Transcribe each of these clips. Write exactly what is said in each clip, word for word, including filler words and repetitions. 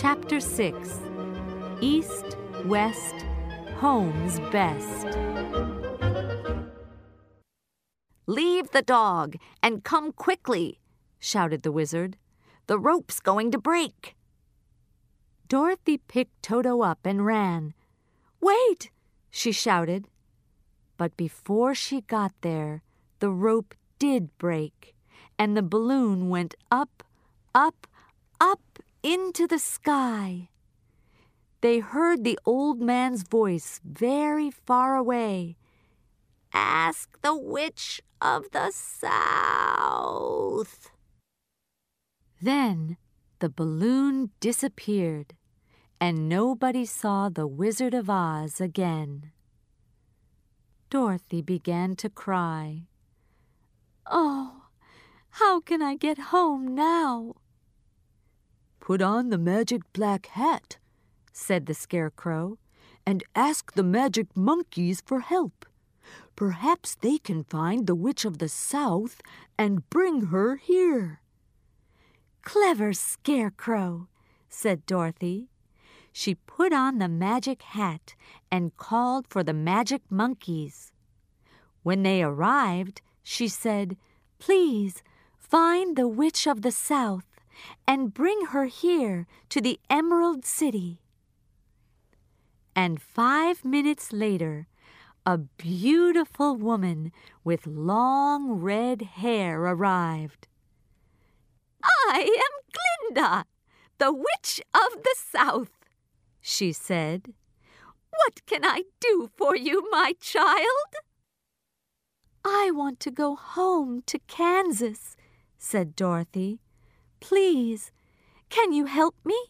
Chapter six. East, West, Home's Best. "Leave the dog and come quickly," shouted the wizard. "The rope's going to break." Dorothy picked Toto up and ran. "Wait!" she shouted. But before she got there, the rope did break, and the balloon went up, up, up into the sky. They heard the old man's voice very far away. "Ask the Witch of the South." Then the balloon disappeared, and nobody saw the Wizard of Oz again. Dorothy began to cry. "Oh, how can I get home now?" "Put on the magic black hat," said the Scarecrow, "and ask the magic monkeys for help. Perhaps they can find the Witch of the South and bring her here." "Clever Scarecrow," said Dorothy. She put on the magic hat and called for the magic monkeys. When they arrived, she said, "Please find the Witch of the South and bring her here to the Emerald City." And five minutes later, a beautiful woman with long red hair arrived. "I am Glinda, the Witch of the South," she said. "What can I do for you, my child?" "I want to go home to Kansas," said Dorothy. "Please, can you help me?"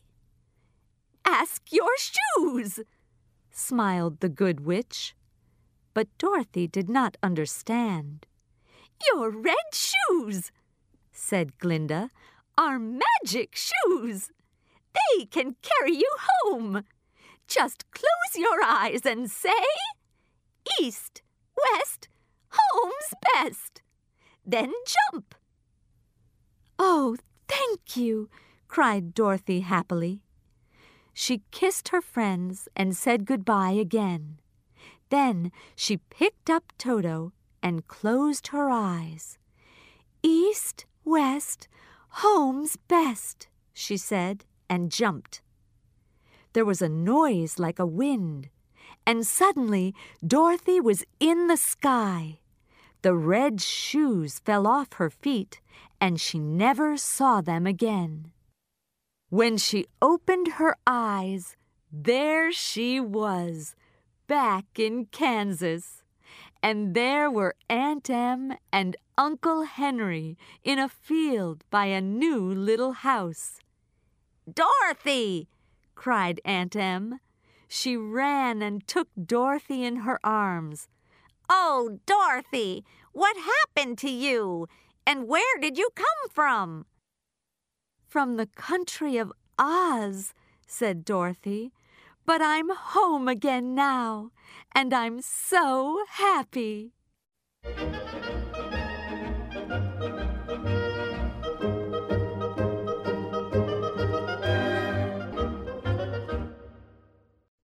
"Ask your shoes," smiled the good witch. But Dorothy did not understand. "Your red shoes," said Glinda, "are magic shoes. They can carry you home. Just close your eyes and say, 'East, West, Home's Best.' Then jump." "Oh, thank you," cried Dorothy happily. She kissed her friends and said goodbye again. Then she picked up Toto and closed her eyes. "East, West, Home's Best," she said, and jumped. There was a noise like a wind, and suddenly Dorothy was in the sky. The red shoes fell off her feet, and she never saw them again. When she opened her eyes, there she was, back in Kansas. And there were Aunt Em and Uncle Henry in a field by a new little house. "Dorothy!" cried Aunt Em. She ran and took Dorothy in her arms. "Oh, Dorothy, what happened to you? And where did you come from?" "From the country of Oz," said Dorothy. "But I'm home again now, and I'm so happy."